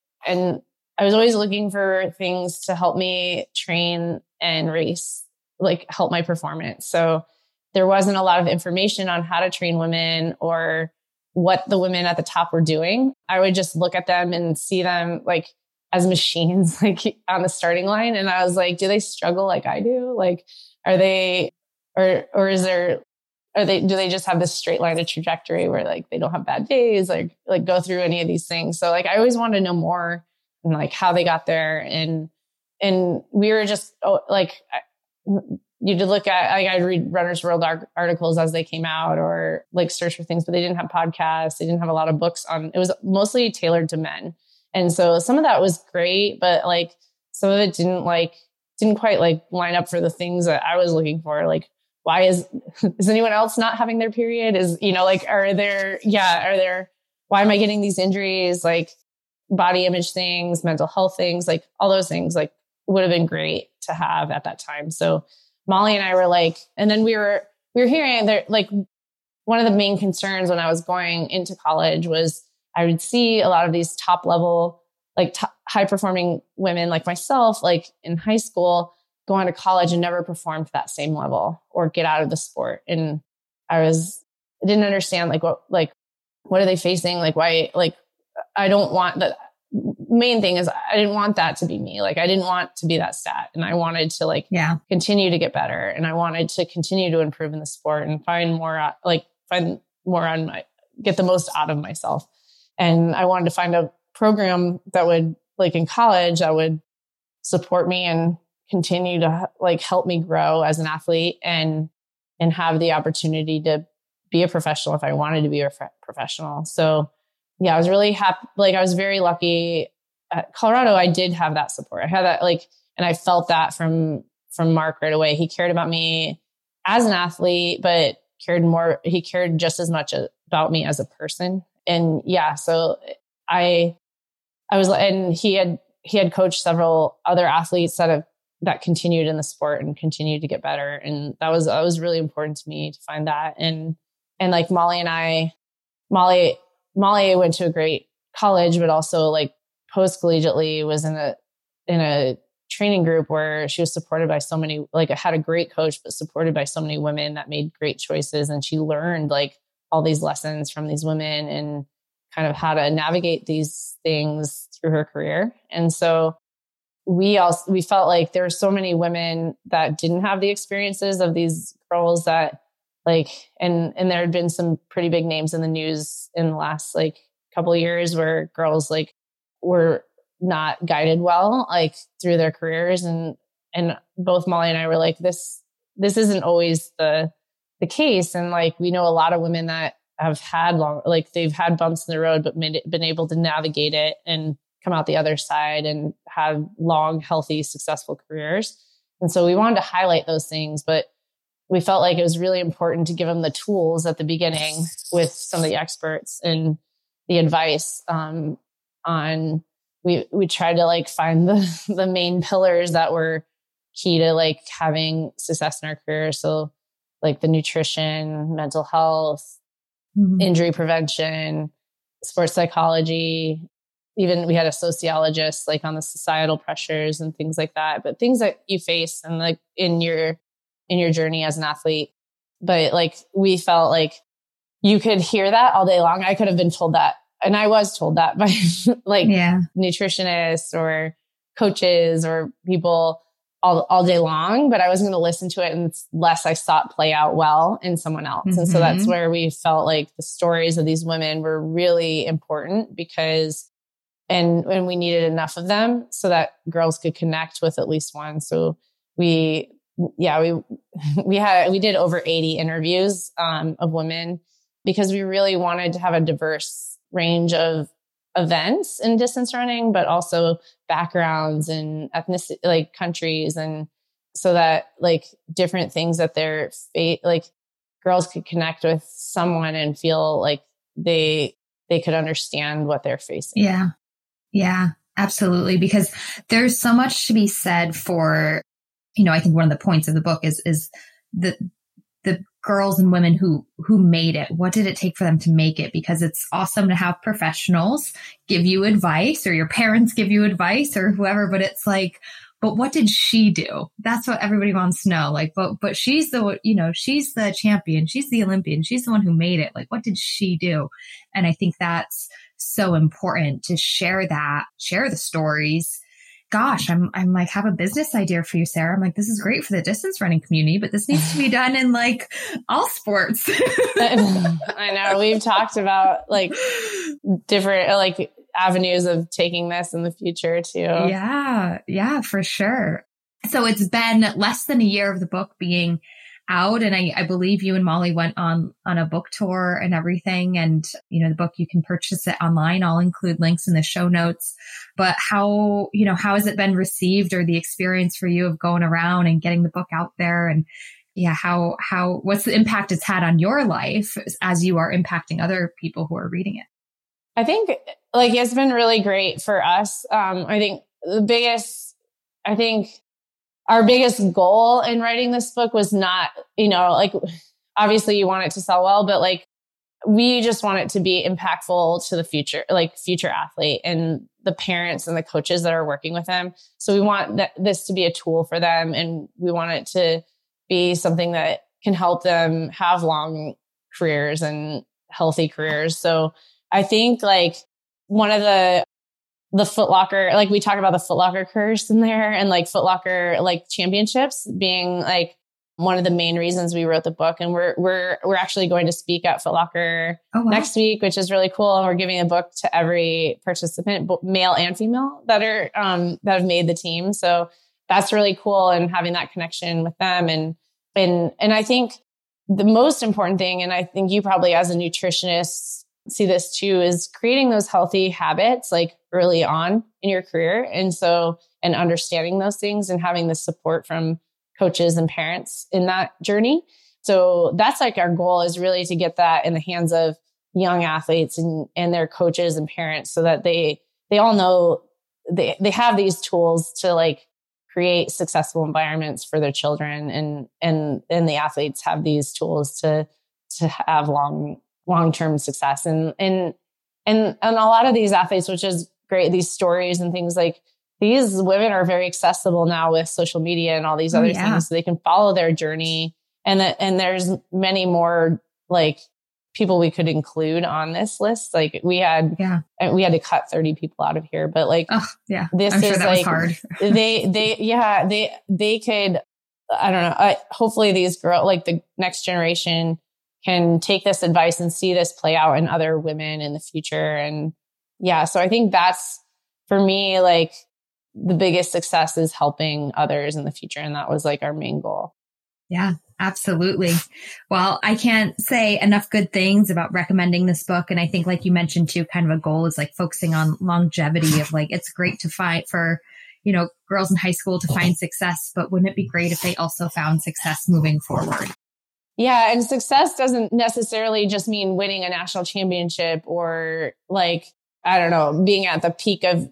looking for things to help me train and race, like help my performance. So there wasn't a lot of information on how to train women or what the women at the top were doing. I would just look at them and see them like as machines, like on the starting line. And I was like, do they struggle like I do? Like, are they, or do they just have this straight line of trajectory where like they don't have bad days, like go through any of these things? So like, I always wanted to know more and like how they got there. And we were just you could look at, like, I'd read Runner's World articles as they came out or like search for things, but they didn't have podcasts. They didn't have a lot of books on, it was mostly tailored to men. And so some of that was great, but like some of it didn't like didn't quite like line up for the things that I was looking for. Like, why is anyone else not having their period? Like, why am I getting these injuries? Like body image things, mental health things, like all those things, like would have been great to have at that time. So Molly and I were like, and then we were hearing that like one of the main concerns when I was going into college was I would see a lot of these top level, like high performing women like myself, like in high school, going to college and never perform to that same level or get out of the sport. And I didn't understand what are they facing? Like why, like, I don't want that. Main thing is I didn't want that to be me. Like I didn't want to be that stat, and I wanted to continue to get better, and I wanted to continue to improve in the sport and get the most out of myself. And I wanted to find a program that would, like in college, that would support me and continue to like help me grow as an athlete and have the opportunity to be a professional if I wanted to be a professional. So yeah, I was really happy. Like I was very lucky at Colorado. I did have that support. I had that and I felt that from Mark right away. He cared about me as an athlete, but he cared just as much about me as a person. And yeah, so I was, and he had coached several other athletes that continued in the sport and continued to get better. And that was really important to me to find that. And like Molly and I, Molly went to a great college, but also like post collegiately was in a training group where she was supported by so many, like I had a great coach, but supported by so many women that made great choices. And she learned like all these lessons from these women and kind of how to navigate these things through her career. And so we felt like there were so many women that didn't have the experiences of these girls that like, and there had been some pretty big names in the news in the last like couple of years where girls like were not guided well, like through their careers. And both Molly and I were like, this isn't always the case. And like, we know a lot of women that have had they've had bumps in the road, but been able to navigate it and come out the other side and have long, healthy, successful careers. And so we wanted to highlight those things, but we felt like it was really important to give them the tools at the beginning with some of the experts and the advice we tried to like find the main pillars that were key to like having success in our career. So like the nutrition, mental health, injury prevention, sports psychology. Even we had a sociologist like on the societal pressures and things like that, but things that you face and like in your journey as an athlete. But like, we felt like you could hear that all day long. I could have been told that. And I was told that by like nutritionists or coaches or people all day long, but I wasn't going to listen to it unless I saw it play out well in someone else. Mm-hmm. And so that's where we felt like the stories of these women were really important because and we needed enough of them so that girls could connect with at least one. So we did over 80 interviews of women because we really wanted to have a diverse range of events in distance running, but also backgrounds and ethnicity, like countries. And so that like different things that they're like girls could connect with someone and feel like they could understand what they're facing. Yeah. Yeah, absolutely. Because there's so much to be said for, I think one of the points of the book is the girls and women who made it. What did it take for them to make it? Because it's awesome to have professionals give you advice or your parents give you advice or whoever, but it's like, but what did she do? That's what everybody wants to know. Like, but she's she's the champion. She's the Olympian. She's the one who made it. Like, what did she do? And I think that's so important to share the stories. Gosh, I'm like, have a business idea for you, Sarah. I'm like, this is great for the distance running community, but this needs to be done in like all sports. I know. We've talked about like different like avenues of taking this in the future too. Yeah, for sure. So it's been less than a year of the book being out. And I believe you and Molly went on a book tour and everything. And, the book, you can purchase it online. I'll include links in the show notes. But how has it been received, or the experience for you of going around and getting the book out there? And what's the impact it's had on your life as you are impacting other people who are reading it? I think it's been really great for us. I think our biggest goal in writing this book was not, obviously you want it to sell well, but we just want it to be impactful to the future athlete and the parents and the coaches that are working with them. So we want this to be a tool for them, and we want it to be something that can help them have long careers and healthy careers. So I think one of the Foot Locker, we talk about the Foot Locker curse in there, and Foot Locker championships being one of the main reasons we wrote the book. And we're actually going to speak at Foot Locker next week, which is really cool. And we're giving a book to every participant, male and female, that have made the team. So that's really cool, and having that connection with them. And I think the most important thing, and I think you probably as a nutritionist see this too, is creating those healthy habits early on in your career. And understanding those things and having the support from coaches and parents in that journey. So that's our goal, is really to get that in the hands of young athletes and their coaches and parents, so that they all know they have these tools to create successful environments for their children, and the athletes have these tools to have long-term success. And a lot of these athletes, which is great, these stories and things these women are very accessible now with social media and all these other things, so they can follow their journey. And there's many more people we could include on this list. We had to cut 30 people out of here, but this I'm is sure that was hard. they could, I don't know. Hopefully these girls, the next generation, can take this advice and see this play out in other women in the future. And so I think that's, for me, the biggest success is helping others in the future. And that was our main goal. Yeah, absolutely. Well, I can't say enough good things about recommending this book. And I think, you mentioned too, kind of a goal is focusing on longevity of it's great to find for, girls in high school to find success, but wouldn't it be great if they also found success moving forward? Yeah. And success doesn't necessarily just mean winning a national championship or I don't know, being at the peak of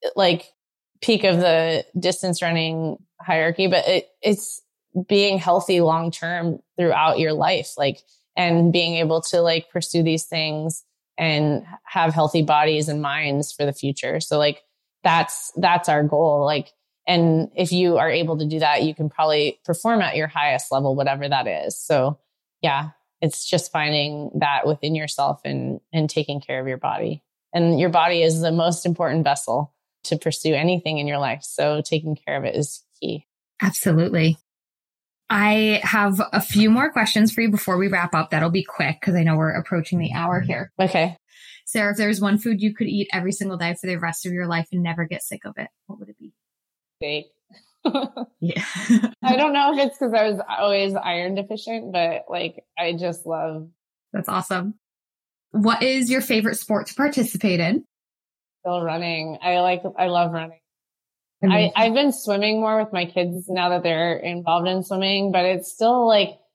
the distance running hierarchy, but it's being healthy long-term throughout your life, and being able to pursue these things and have healthy bodies and minds for the future. So that's our goal. And if you are able to do that, you can probably perform at your highest level, whatever that is. So yeah, it's just finding that within yourself and taking care of your body. And your body is the most important vessel to pursue anything in your life. So taking care of it is key. Absolutely. I have a few more questions for you before we wrap up. That'll be quick because I know we're approaching the hour here. Okay. Sarah, if there's one food you could eat every single day for the rest of your life and never get sick of it, what would it be? Steak. Yeah. I don't know if it's because I was always iron deficient, but I just love. That's awesome. What is your favorite sport to participate in? Still running. I love running. I've been swimming more with my kids now that they're involved in swimming, but it's still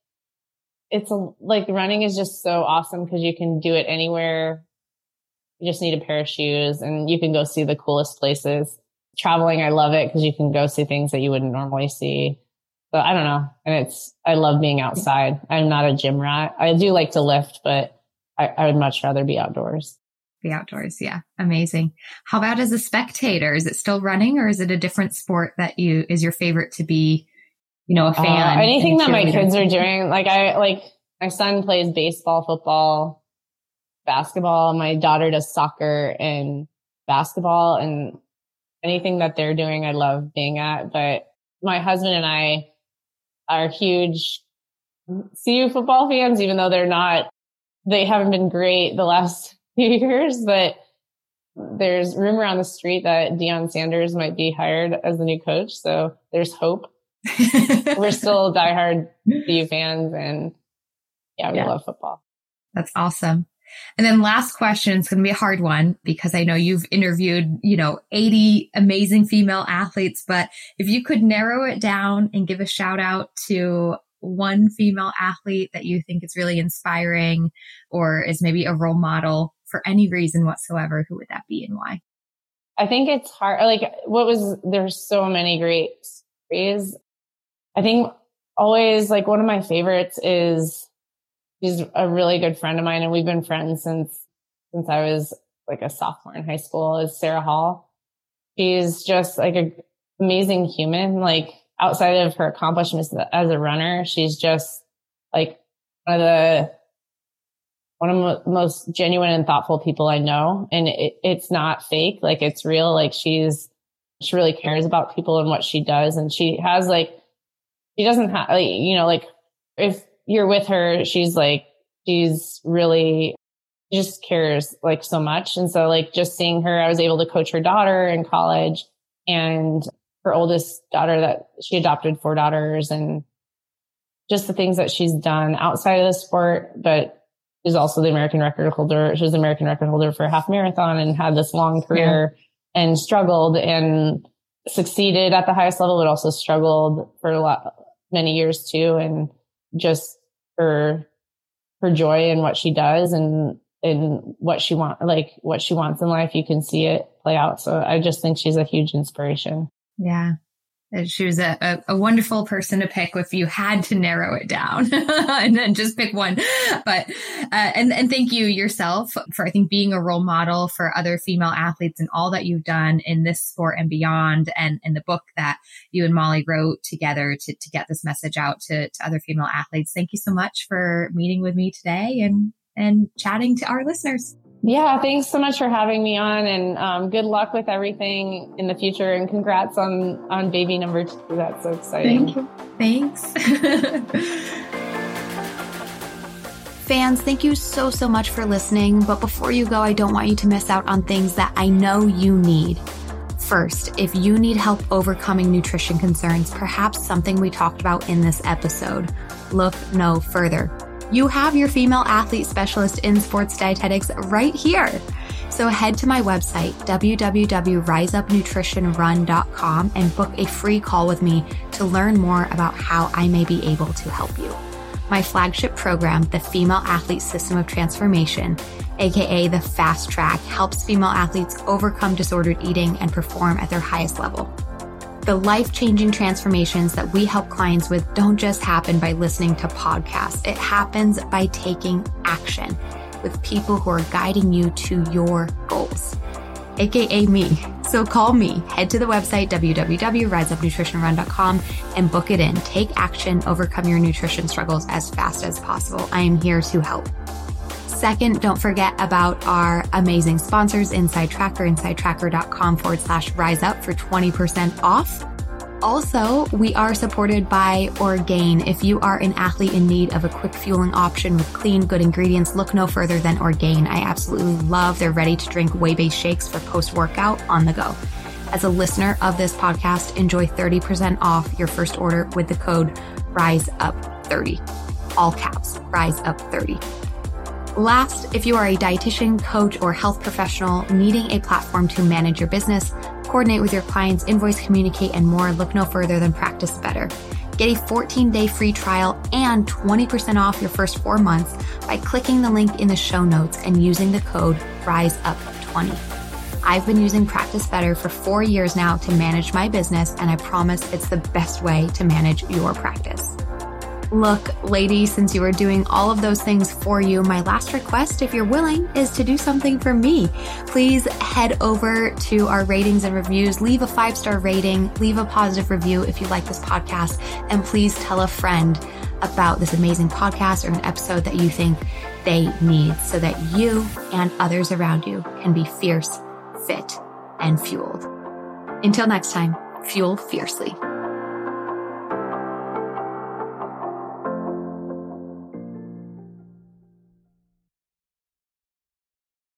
running is just so awesome because you can do it anywhere. You just need a pair of shoes and you can go see the coolest places. Traveling, I love it because you can go see things that you wouldn't normally see. So I don't know. And I love being outside. I'm not a gym rat. I do like to lift, but I would much rather be outdoors. Be outdoors. Yeah. Amazing. How about as a spectator? Is it still running or is it a different sport that is your favorite to be, a fan? Anything that my kids are doing. My son plays baseball, football, basketball. My daughter does soccer and basketball, and anything that they're doing, I love being at. But my husband and I are huge CU football fans, even though they haven't been great the last few years, but there's rumor on the street that Deion Sanders might be hired as the new coach. So there's hope. We're still diehard BU fans, and we love football. That's awesome. And then last question, it's going to be a hard one because I know you've interviewed, 80 amazing female athletes, but if you could narrow it down and give a shout out to one female athlete that you think is really inspiring or is maybe a role model for any reason whatsoever, who would that be and why? I think it's hard. There's so many great stories. I think always one of my favorites is, she's a really good friend of mine, and we've been friends since I was a sophomore in high school, is Sarah Hall. She's just an amazing human. Outside of her accomplishments as a runner, she's just one of the most genuine and thoughtful people I know. And it's not fake. It's real. She really cares about people and what she does. And she has she doesn't have, if you're with her, she's really just cares so much. And so just seeing her, I was able to coach her daughter in college, and her oldest daughter that she adopted 4 daughters, and just the things that she's done outside of the sport, but is also the American record holder. She was the American record holder for a half marathon and had this long career and struggled and succeeded at the highest level, but also struggled for many years too. And just her joy in what she does and what she wants in life, you can see it play out. So I just think she's a huge inspiration. Yeah. She was a wonderful person to pick if you had to narrow it down and then just pick one. But, and thank you yourself for, I think, being a role model for other female athletes and all that you've done in this sport and beyond, and the book that you and Molly wrote together to get this message out to other female athletes. Thank you so much for meeting with me today and chatting to our listeners. Yeah, thanks so much for having me on, and good luck with everything in the future, and congrats on baby number 2. That's so exciting. Thank you. Thanks. Fans, thank you so much for listening. But before you go, I don't want you to miss out on things that I know you need. First, if you need help overcoming nutrition concerns, perhaps something we talked about in this episode, look no further. You have your female athlete specialist in sports dietetics right here. So head to my website, www.riseupnutritionrun.com, and book a free call with me to learn more about how I may be able to help you. My flagship program, the Female Athlete System of Transformation, aka the Fast Track, helps female athletes overcome disordered eating and perform at their highest level. The life-changing transformations that we help clients with don't just happen by listening to podcasts. It happens by taking action with people who are guiding you to your goals, aka me. So call me, head to the website, www.riseupnutritionrun.com, and book it in. Take action, overcome your nutrition struggles as fast as possible. I am here to help. Second, don't forget about our amazing sponsors, Inside Tracker, insidetracker.com/riseup for 20% off. Also, we are supported by Orgain. If you are an athlete in need of a quick fueling option with clean, good ingredients, look no further than Orgain. I absolutely love their ready-to-drink whey-based shakes for post-workout on the go. As a listener of this podcast, enjoy 30% off your first order with the code RISEUP30. All caps, RISEUP30. Last, if you are a dietitian, coach, or health professional needing a platform to manage your business, coordinate with your clients, invoice, communicate, and more, look no further than Practice Better. Get a 14-day free trial and 20% off your first 4 months by clicking the link in the show notes and using the code RISEUP20. I've been using Practice Better for 4 years now to manage my business, and I promise it's the best way to manage your practice. Look, lady, since you are doing all of those things for you, my last request, if you're willing, is to do something for me. Please head over to our ratings and reviews, leave a 5-star rating, leave a positive review if you like this podcast, and please tell a friend about this amazing podcast or an episode that you think they need so that you and others around you can be fierce, fit, and fueled. Until next time, fuel fiercely.